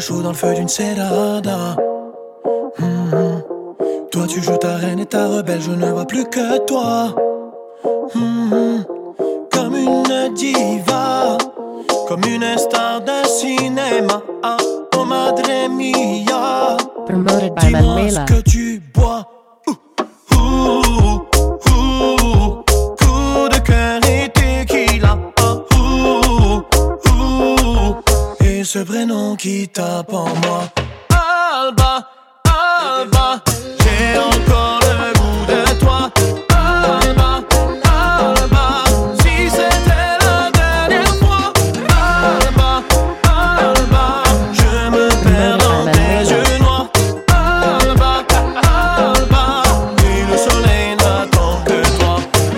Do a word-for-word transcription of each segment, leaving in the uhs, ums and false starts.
chaud dans le feu d'une Célada. Mmh. Toi tu joues ta reine et ta rebelle, je ne vois plus que toi. Mmh. Comme une diva, comme une star d'un cinéma. Oh madre mia, Promoted by dis-moi Manuela. ce que tu bois. Ouh, ouh, ouh, coup de cœur et tequila. Oh, ouh, ouh, et ce prénom qui tape en moi. Alba, Alba, j'ai encore le goût de toi. Alba, Alba, si c'était la dernière fois. Alba, Alba, je me perds dans tes yeux noirs. Alba, Alba, et le soleil n'attend que toi.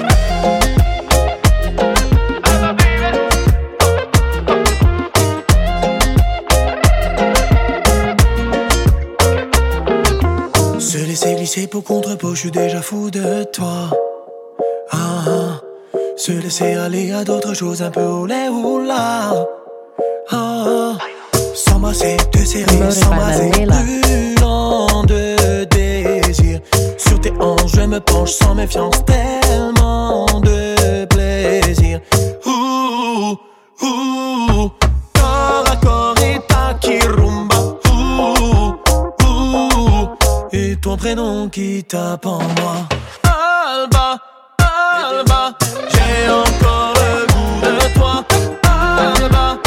Se laisser glisser peau contre peau, je suis déjà fou de toi. Ah, ah. Se laisser aller à d'autres choses, un peu olé ou là. Ah, ah. S'embrasser, te serrer, Promoted by s'embraser, Manuela. brûlant de désir. Sur tes hanches, je me penche sans méfiance, tellement de plaisir. Ouh, ouh, corps à corps et taki rumba. Ouh, ouh, et ton prénom qui tape en moi. Alba, Alba, j'ai encore le goût de toi. Alba,